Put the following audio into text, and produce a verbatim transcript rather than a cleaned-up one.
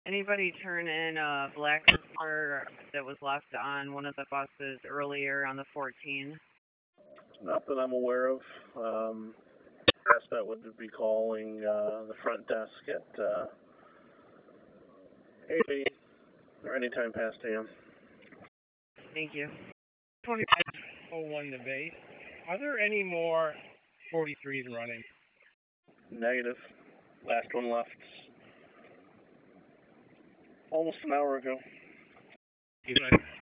Anybody turn in a black number that was left on one of the buses earlier on the fourteen? Not that I'm aware of. Um, Past that would be calling uh, the front desk at uh, eight eight or anytime past A M. Thank you. twenty-five oh one to base. Are there any more forty-threes running? Negative. Last one left almost an hour ago. Good night.